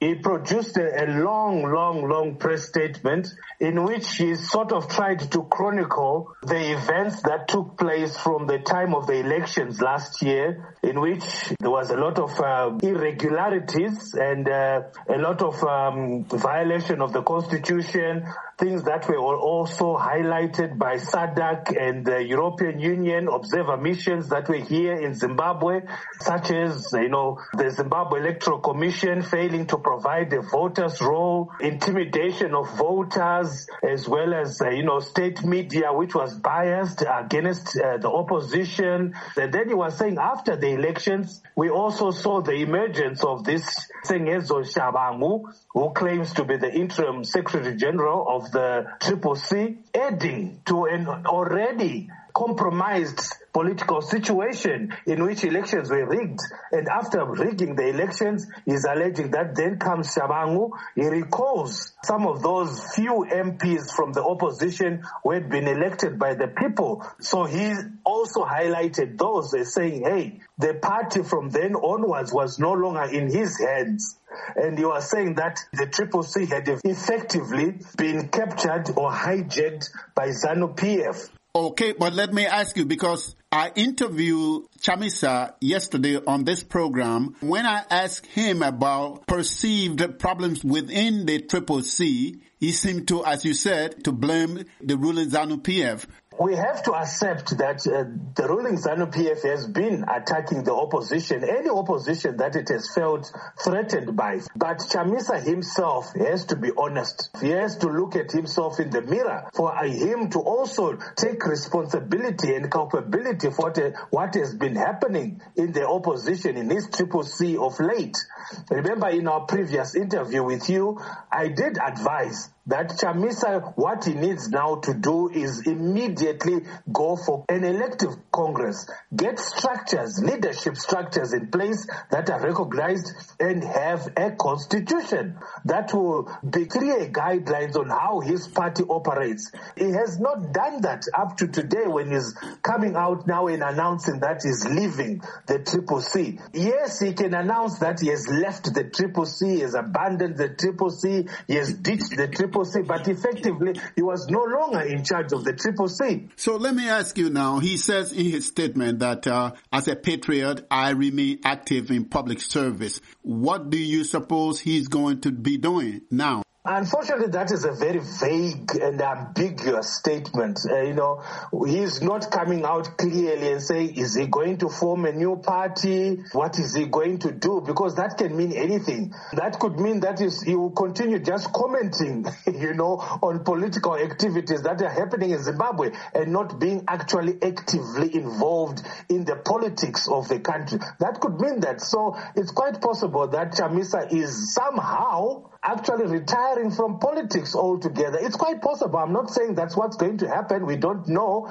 he produced a long press statement in which he sort of tried to chronicle the events that took place from the time of the elections last year, in which there was a lot of irregularities and a lot of violation of the constitution, things that were also highlighted by SADC and the European Union observer missions that were here in Zimbabwe, such as, the Zimbabwe Electoral Commission failing to provide a voter's roll, intimidation of voters, as well as, state media, which was biased against the opposition. And then he was saying after the elections, we also saw the emergence of this Sengezo Shabangu, who claims to be the interim Secretary General of the CCC, adding to an already compromised political situation in which elections were rigged. And after rigging the elections, he's alleging that then comes Shabangu. He recalls some of those few MPs from the opposition who had been elected by the people. So he also highlighted those as saying, hey, the party from then onwards was no longer in his hands. And he was saying that the CCC had effectively been captured or hijacked by ZANU-PF. Okay, but let me ask you, because I interviewed Chamisa yesterday on this program. When I asked him about perceived problems within the CCC, he seemed to, as you said, to blame the ruling ZANU-PF. We have to accept that the ruling ZANU-PF has been attacking the opposition, any opposition that it has felt threatened by. But Chamisa himself has to be honest. He has to look at himself in the mirror for him to also take responsibility and culpability for what has been happening in the opposition in his CCC of late. Remember, in our previous interview with you, I did advise that Chamisa, what he needs now to do is immediately go for an elective Congress, get structures, leadership structures in place that are recognized, and have a constitution that will be clear guidelines on how his party operates. He has not done that up to today when he's coming out now and announcing that he's leaving the CCC. Yes, he can announce that he has left the CCC, he has abandoned the CCC, he has ditched the CCC, but effectively he was no longer in charge of the CCC. So let me ask you now, he says in his statement that as a patriot, I remain active in public service. What do you suppose he's going to be doing now? Unfortunately, that is a very vague and ambiguous statement. He's not coming out clearly and saying, is he going to form a new party? What is he going to do? Because that can mean anything. That could mean that he will continue just commenting, on political activities that are happening in Zimbabwe and not being actually actively involved in the politics of the country. That could mean that. So it's quite possible that Chamisa is somehow actually retiring from politics altogether. It's quite possible. I'm not saying that's what's going to happen. We don't know.